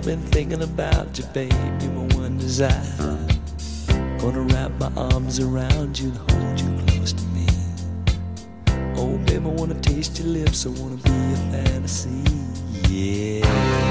been thinking about you, babe. You're my one desire. Gonna wrap my arms around you and hold you close to me. Oh, babe, I wanna taste your lips. I wanna be your fantasy. Yeah.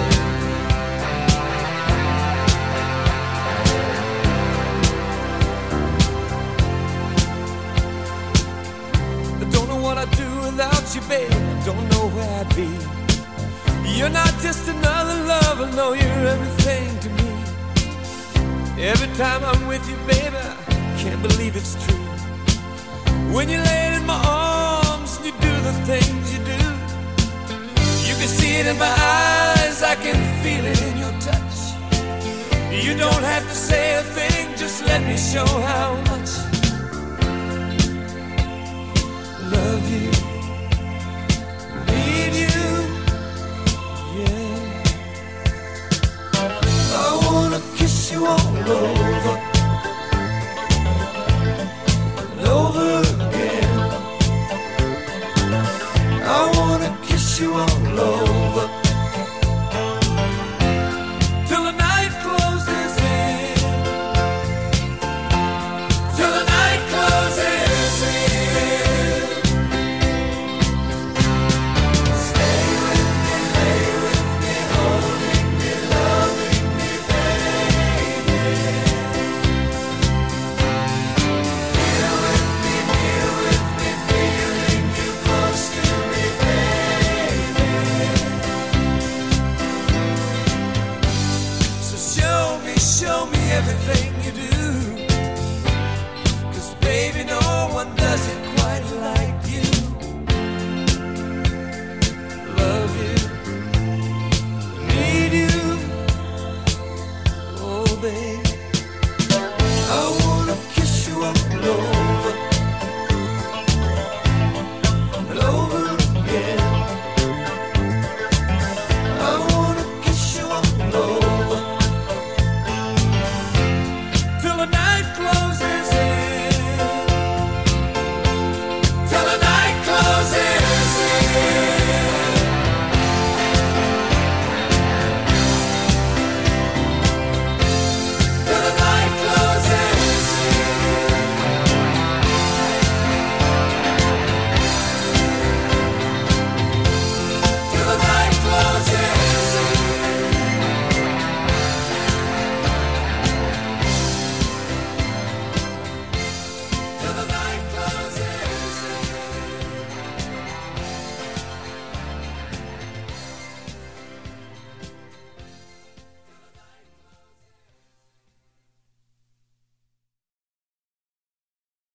What I'd do without you, babe, I don't know where I'd be. You're not just another lover, no, you're everything to me. Every time I'm with you, baby, I can't believe it's true. When you lay in my arms and you do the things you do, you can see it in my eyes, I can feel it in your touch. You don't have to say a thing, just let me show how much love you, need you, yeah. I wanna kiss you all over.